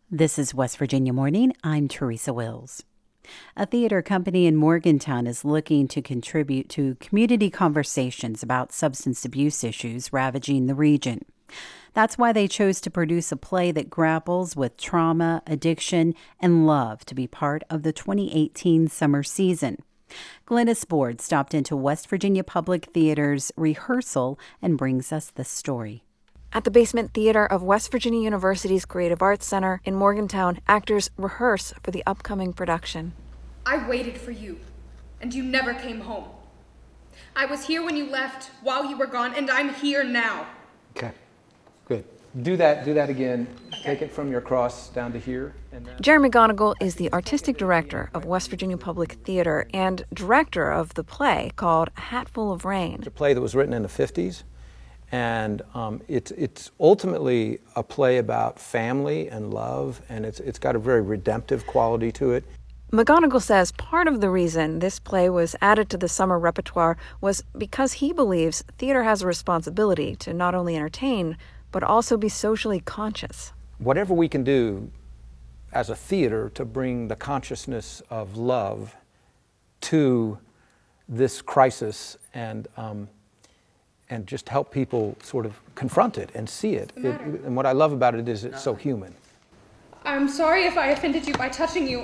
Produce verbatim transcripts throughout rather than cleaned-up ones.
This is West Virginia Morning. I'm Teresa Wills. A theater company in Morgantown is looking to contribute to community conversations about substance abuse issues ravaging the region. That's why they chose to produce a play that grapples with trauma, addiction, and love to be part of the twenty eighteen summer season. Glynis Board stopped into West Virginia Public Theater's rehearsal and brings us the story. At the Basement Theater of West Virginia University's Creative Arts Center in Morgantown, actors rehearse for the upcoming production. I waited for you, and you never came home. I was here when you left, while you were gone, and I'm here now. Okay, good. Do that, do that again. Okay. Take it from your cross down to here. And then... Jerry McGonigal is the artistic director of West Virginia Public Theater and director of the play called A Hatful of Rain. It's a play that was written in the fifties. And um, it's it's ultimately a play about family and love, and it's it's got a very redemptive quality to it. McGonigal says part of the reason this play was added to the summer repertoire was because he believes theater has a responsibility to not only entertain, but also be socially conscious. Whatever we can do as a theater to bring the consciousness of love to this crisis and um, and just help people sort of confront it and see it. it. And what I love about it is it's so human. I'm sorry if I offended you by touching you.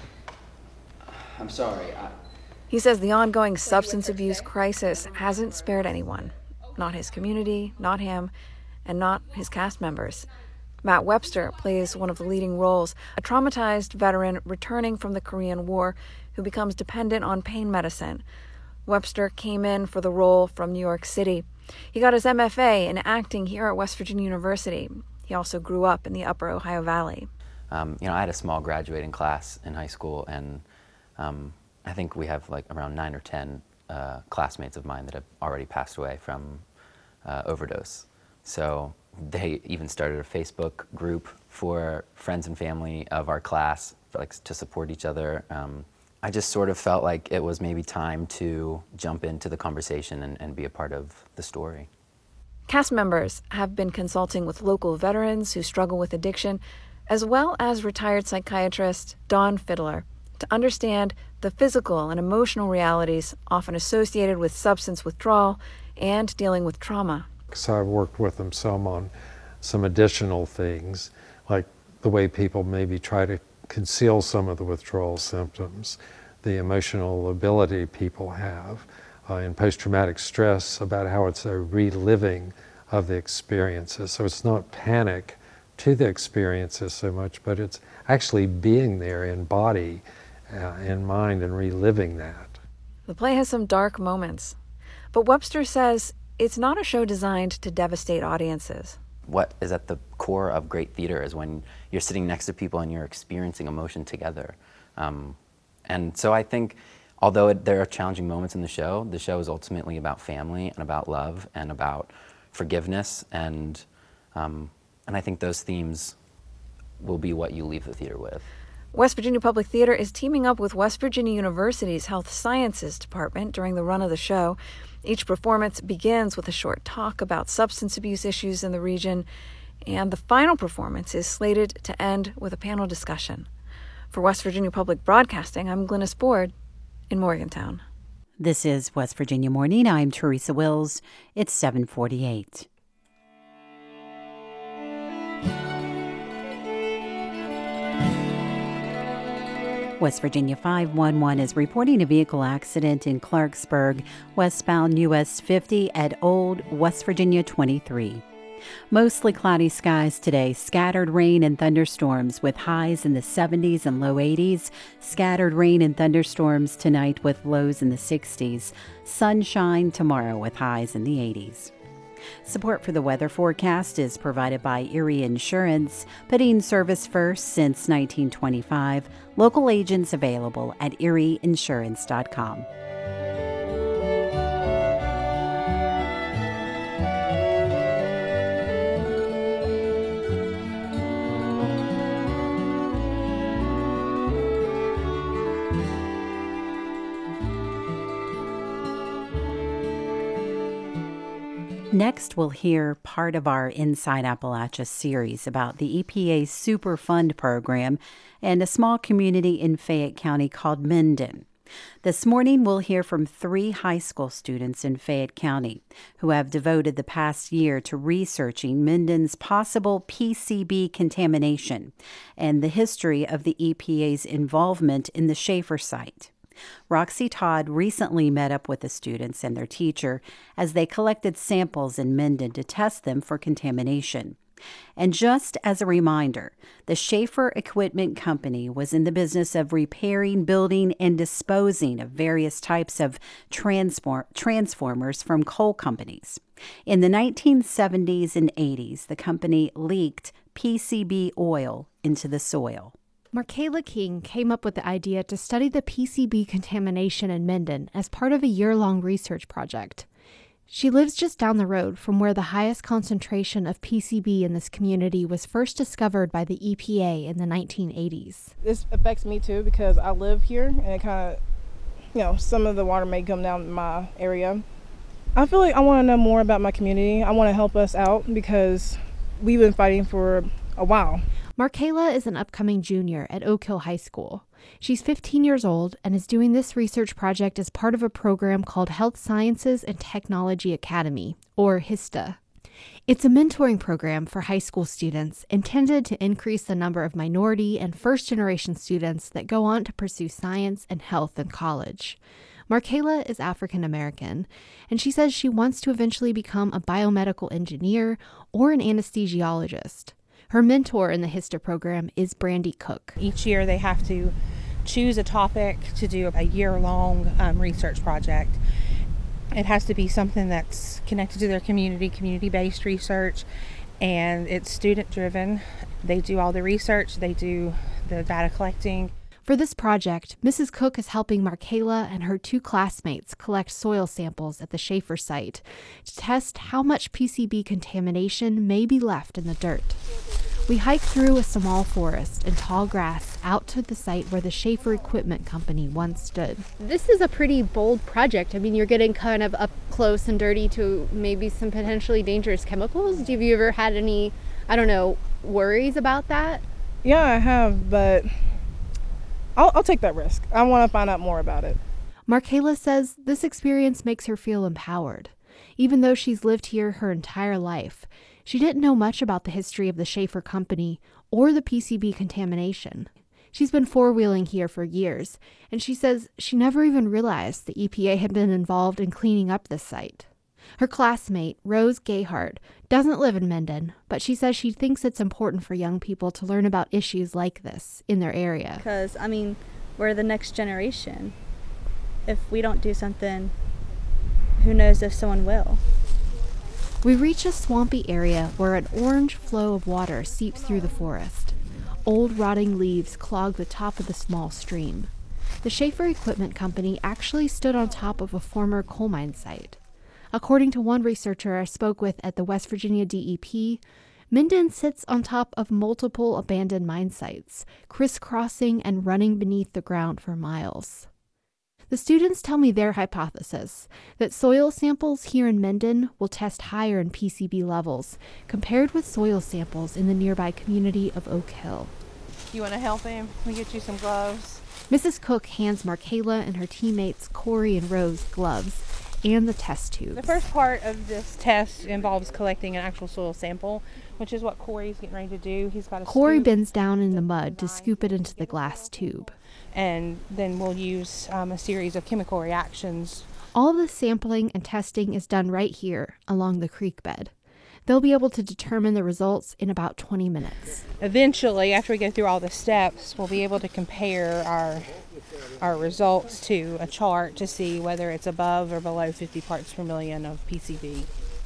I'm sorry. I... He says the ongoing substance abuse crisis hasn't spared anyone. Not his community, not him, and not his cast members. Matt Webster plays one of the leading roles, a traumatized veteran returning from the Korean War who becomes dependent on pain medicine. Webster came in for the role from New York City. He got his M F A in acting here at West Virginia University. He also grew up in the Upper Ohio Valley. Um, you know, I had a small graduating class in high school, and um, I think we have like around nine or ten uh, classmates of mine that have already passed away from uh, overdose. So they even started a Facebook group for friends and family of our class, for, like, to support each other. Um, I just sort of felt like it was maybe time to jump into the conversation and, and be a part of the story. Cast members have been consulting with local veterans who struggle with addiction, as well as retired psychiatrist Dawn Fiddler, to understand the physical and emotional realities often associated with substance withdrawal and dealing with trauma. So I've worked with them some on some additional things, like the way people maybe try to conceal some of the withdrawal symptoms, the emotional ability people have uh, in post-traumatic stress, about how it's a reliving of the experiences. So it's not panic to the experiences so much, but it's actually being there in body, uh, in mind, and reliving that. The play has some dark moments, but Webster says it's not a show designed to devastate audiences. What is at the core of great theater is when you're sitting next to people and you're experiencing emotion together. Um, and so I think, although it, there are challenging moments in the show, the show is ultimately about family and about love and about forgiveness, and um, and I think those themes will be what you leave the theater with. West Virginia Public Theater is teaming up with West Virginia University's Health Sciences Department during the run of the show. Each performance begins with a short talk about substance abuse issues in the region, and the final performance is slated to end with a panel discussion. For West Virginia Public Broadcasting, I'm Glynis Board in Morgantown. This is West Virginia Morning. I'm Teresa Wills. It's seven forty-eight. West Virginia five one one is reporting a vehicle accident in Clarksburg, westbound U S fifty at Old West Virginia twenty-three. Mostly cloudy skies today, scattered rain and thunderstorms with highs in the seventies and low eighties. Scattered rain and thunderstorms tonight with lows in the sixties. Sunshine tomorrow with highs in the eighties. Support for the weather forecast is provided by Erie Insurance, putting service first since nineteen twenty-five. Local agents available at erie insurance dot com. Next, we'll hear part of our Inside Appalachia series about the E P A's Superfund program and a small community in Fayette County called Minden. This morning, we'll hear from three high school students in Fayette County who have devoted the past year to researching Minden's possible P C B contamination and the history of the E P A's involvement in the Schaefer site. Roxy Todd recently met up with the students and their teacher as they collected samples in Minden to test them for contamination. And just as a reminder, the Schaefer Equipment Company was in the business of repairing, building, and disposing of various types of transform- transformers from coal companies. In the nineteen seventies and eighties, the company leaked P C B oil into the soil. Markayla King came up with the idea to study the P C B contamination in Minden as part of a year-long research project. She lives just down the road from where the highest concentration of P C B in this community was first discovered by the E P A in the nineteen eighties. This affects me too because I live here and it kind of, you know, some of the water may come down my area. I feel like I want to know more about my community. I want to help us out because we've been fighting for a while. Markayla is an upcoming junior at Oak Hill High School. She's fifteen years old and is doing this research project as part of a program called Health Sciences and Technology Academy, or HISTA. It's a mentoring program for high school students intended to increase the number of minority and first-generation students that go on to pursue science and health in college. Markayla is African American, and she says she wants to eventually become a biomedical engineer or an anesthesiologist. Her mentor in the HISTA program is Brandy Cook. Each year they have to choose a topic to do a year-long um, research project. It has to be something that's connected to their community, community-based research, and it's student-driven. They do all the research, they do the data collecting. For this project, Missus Cook is helping Markayla and her two classmates collect soil samples at the Schaefer site to test how much P C B contamination may be left in the dirt. We hike through a small forest and tall grass out to the site where the Schaefer Equipment Company once stood. This is a pretty bold project. I mean, you're getting kind of up close and dirty to maybe some potentially dangerous chemicals. Have you ever had any, I don't know, worries about that? Yeah, I have, but I'll, I'll take that risk. I want to find out more about it. Markayla says this experience makes her feel empowered. Even though she's lived here her entire life, she didn't know much about the history of the Schaefer Company or the P C B contamination. She's been four-wheeling here for years, and she says she never even realized the E P A had been involved in cleaning up this site. Her classmate, Rose Gayhart, doesn't live in Minden, but she says she thinks it's important for young people to learn about issues like this in their area. Because, I mean, we're the next generation. If we don't do something, who knows if someone will. We reach a swampy area where an orange flow of water seeps through the forest. Old rotting leaves clog the top of the small stream. The Schaefer Equipment Company actually stood on top of a former coal mine site. According to one researcher I spoke with at the West Virginia D E P, Minden sits on top of multiple abandoned mine sites, crisscrossing and running beneath the ground for miles. The students tell me their hypothesis, that soil samples here in Minden will test higher in P C B levels compared with soil samples in the nearby community of Oak Hill. You want to help him? We get you some gloves. Missus Cook hands Markayla and her teammates Corey and Rose gloves and the test tubes. The first part of this test involves collecting an actual soil sample, which is what Corey's getting ready to do. He's got a Corey scoop. bends down in the mud to scoop it into the glass tube. And then we'll use um, a series of chemical reactions. All of the sampling and testing is done right here along the creek bed. They'll be able to determine the results in about twenty minutes. Eventually, after we go through all the steps, we'll be able to compare our our results to a chart to see whether it's above or below fifty parts per million of P C B.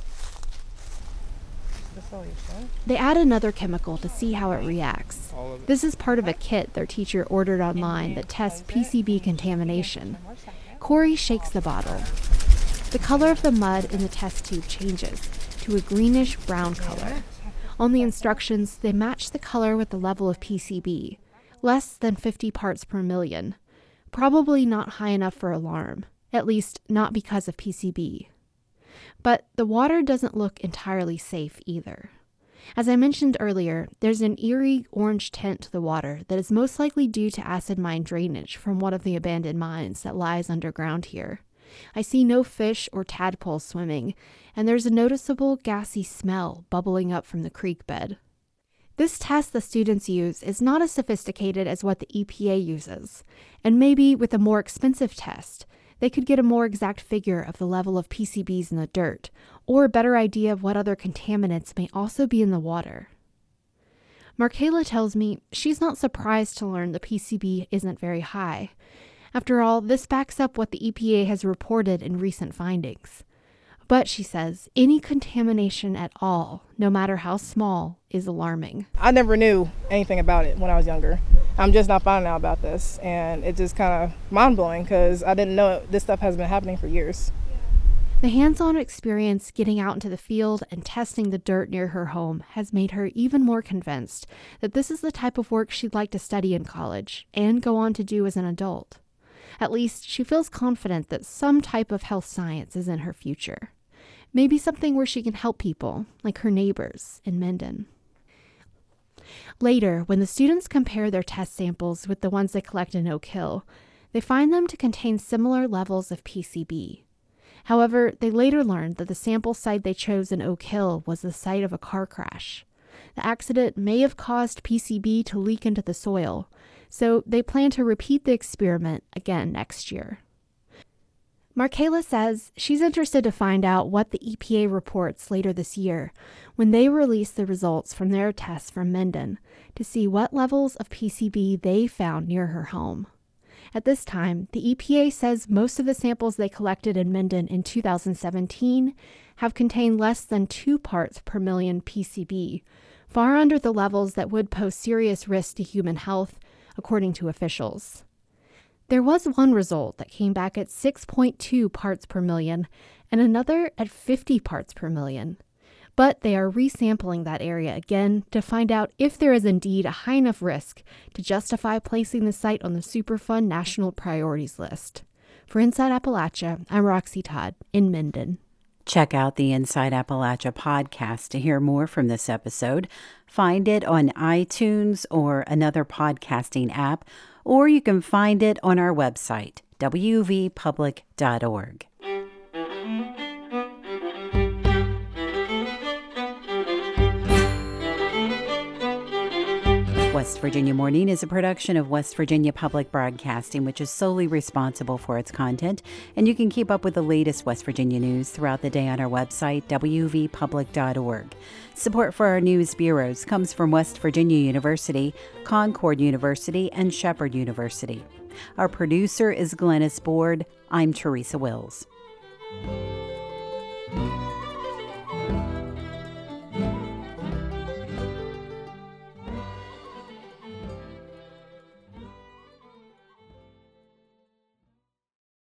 They add another chemical to see how it reacts. This is part of a kit their teacher ordered online that tests P C B contamination. Corey shakes the bottle. The color of the mud in the test tube changes to a greenish brown color. On the instructions, they match the color with the level of P C B, less than fifty parts per million. Probably not high enough for alarm, at least not because of P C B. But the water doesn't look entirely safe either. As I mentioned earlier, there's an eerie orange tint to the water that is most likely due to acid mine drainage from one of the abandoned mines that lies underground here. I see no fish or tadpoles swimming, and there's a noticeable gassy smell bubbling up from the creek bed. This test the students use is not as sophisticated as what the E P A uses, and maybe with a more expensive test, they could get a more exact figure of the level of P C Bs in the dirt, or a better idea of what other contaminants may also be in the water. Markayla tells me she's not surprised to learn the P C B isn't very high. After all, this backs up what the E P A has reported in recent findings. But, she says, any contamination at all, no matter how small, is alarming. I never knew anything about it when I was younger. I'm just not finding out about this, and it's just kind of mind-blowing because I didn't know this stuff has been happening for years. The hands-on experience getting out into the field and testing the dirt near her home has made her even more convinced that this is the type of work she'd like to study in college and go on to do as an adult. At least, she feels confident that some type of health science is in her future. Maybe something where she can help people, like her neighbors in Minden. Later, when the students compare their test samples with the ones they collect in Oak Hill, they find them to contain similar levels of P C B. However, they later learned that the sample site they chose in Oak Hill was the site of a car crash. The accident may have caused P C B to leak into the soil, so they plan to repeat the experiment again next year. Markayla says she's interested to find out what the E P A reports later this year when they release the results from their tests from Minden to see what levels of P C B they found near her home. At this time, the E P A says most of the samples they collected in Minden in two thousand seventeen have contained less than two parts per million P C B, far under the levels that would pose serious risk to human health, according to officials. There was one result that came back at six point two parts per million and another at fifty parts per million. But they are resampling that area again to find out if there is indeed a high enough risk to justify placing the site on the Superfund National Priorities List. For Inside Appalachia, I'm Roxy Todd in Minden. Check out the Inside Appalachia podcast to hear more from this episode. Find it on iTunes or another podcasting app, or you can find it on our website, w v public dot org. West Virginia Morning is a production of West Virginia Public Broadcasting, which is solely responsible for its content, and you can keep up with the latest West Virginia news throughout the day on our website, w v public dot org. Support for our news bureaus comes from West Virginia University, Concord University, and Shepherd University. Our producer is Glennis Board. I'm Teresa Wills.